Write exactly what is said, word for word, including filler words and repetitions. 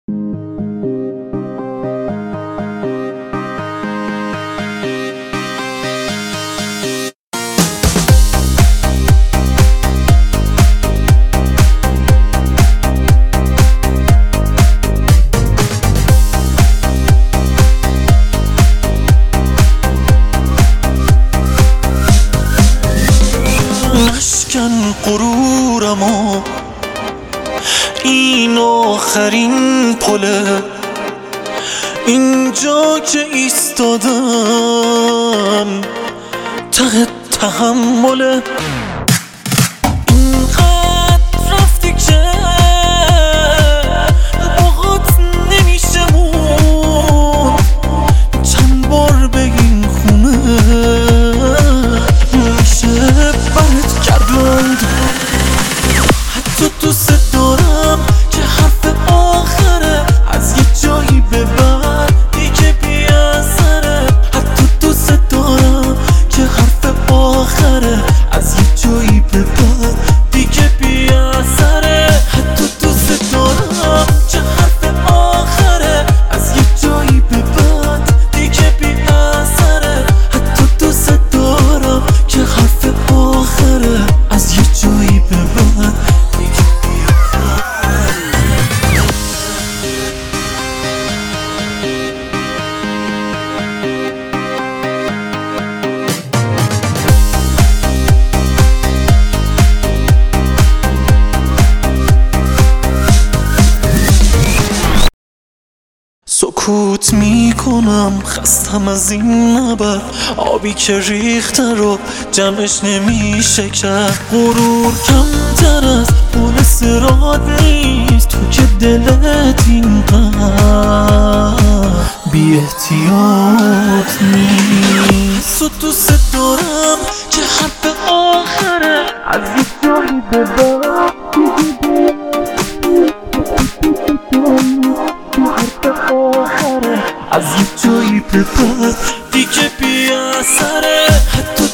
نشکن غرورمو، این آخرین پله، اینجا که ایستادم ته تحمله. اینقدر رفتی که باهات نمیشه مون، چند بار به این خونه میشه برت گردوند. حتی دوست دارم که حرف آخره، از یه جایی به بعد دیگه بی اثره. حتی دوست دارم که حرف آخره، از یه جایی به بعد دیگه بی اثره. حتی دوست دارم که حرف آخره، از یه جایی به بعد دیگه بی اثره. حتی دوست دارم که حرف آخره، از یه جایی به بعد دیگه بی سکوت میکنم، خستم از این نبر، آبی که ریخته رو جمعش نمیشه کرد. غرور کمتر از پول صراط نیست، تو که دلت اینقدر بی احتیاط نیست. تو دوست دارم که حرف آخره، از یه جایی به بعد از یه جایی به بعد دیگه بی اثره. حتی